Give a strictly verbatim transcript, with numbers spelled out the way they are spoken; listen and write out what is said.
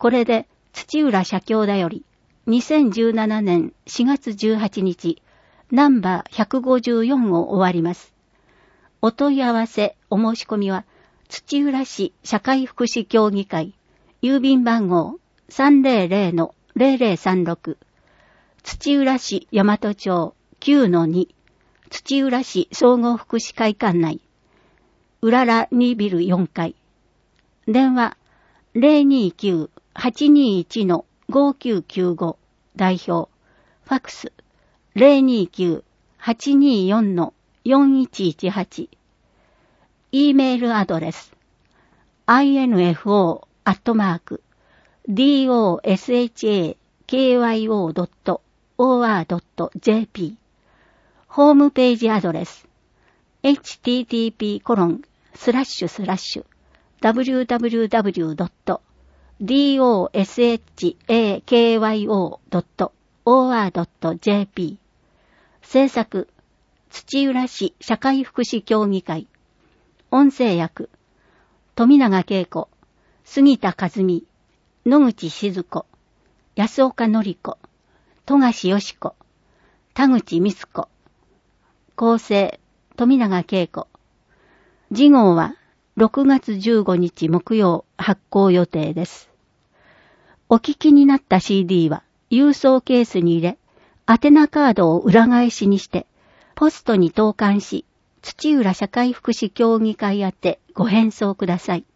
これで土浦社協だよりにせんじゅうななねんしがつじゅうはちにちナンバーひゃくごじゅうよんを終わります。お問い合わせお申し込みは土浦市社会福祉協議会郵便番号 さんぜろぜろのぜろぜろさんろく 土浦市大和町 きゅうのに 土浦市総合福祉会館内うららにビルよんかい電話 ゼロにきゅう はちにいち ごきゅうきゅうご 代表ファクス ゼロにきゅう はちによん よんいちいちはち E メールアドレス アイエヌエフオー アットマーク ドシャカ ドット オーアール ドット ジェーピー ホームページアドレス エイチティーティーピーコロンスラッシュスラッシュ ダブリューダブリューダブリュー ドット ドシャカ ドット オーアール ドット ジェーピー 制作土浦市社会福祉協議会音声役富永恵子杉田和美野口静子安岡典子富樫よし子田口美津子構成富永恵子次号はろくがつじゅうごにち木曜発行予定です。お聞きになった シーディー は郵送ケースに入れ宛名カードを裏返しにしてポストに投函し土浦社会福祉協議会宛てご返送ください。